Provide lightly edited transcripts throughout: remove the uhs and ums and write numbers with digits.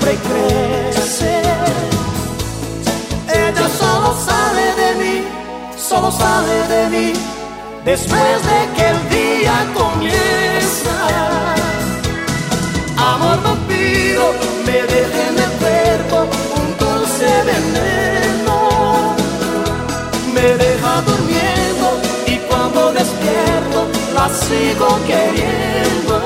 siempre crece. Ella solo sale de mí, después de que el día comienza. Amor vampiro, me deja en el cuerpo un dulce veneno. Me deja durmiendo y cuando despierto la sigo queriendo.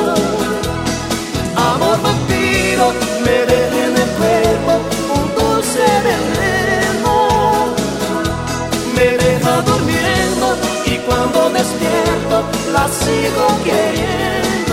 Amor vampiro, me deja en el cuerpo un dulce veneno. Me deja durmiendo y cuando despierto la sigo queriendo.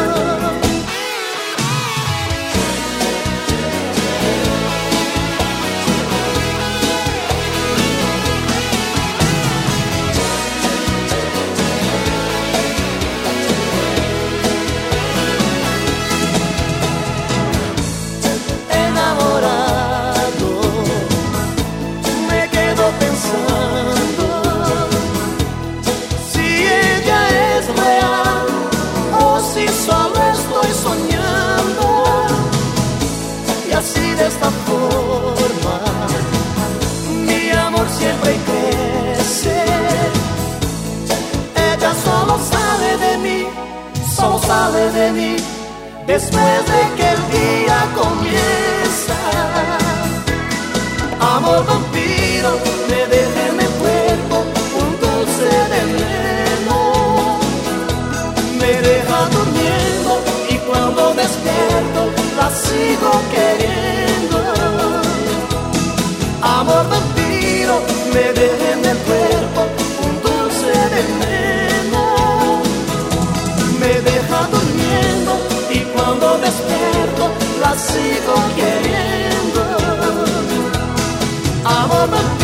Enamorado, me quedo pensando si ella es real o si solo estoy soñando. Y así de esta forma mi amor siempre crece. Ella solo sale de mí, después de que el día comienza. Amor vampiro, me deja en el cuerpo un dulce veneno. Me deja durmiendo y cuando despierto la sigo queriendo. Amor vampiro, me deja en el cuerpo un dulce veneno. Me deja durmiendo y cuando despierto la sigo queriendo. Amor vampiro.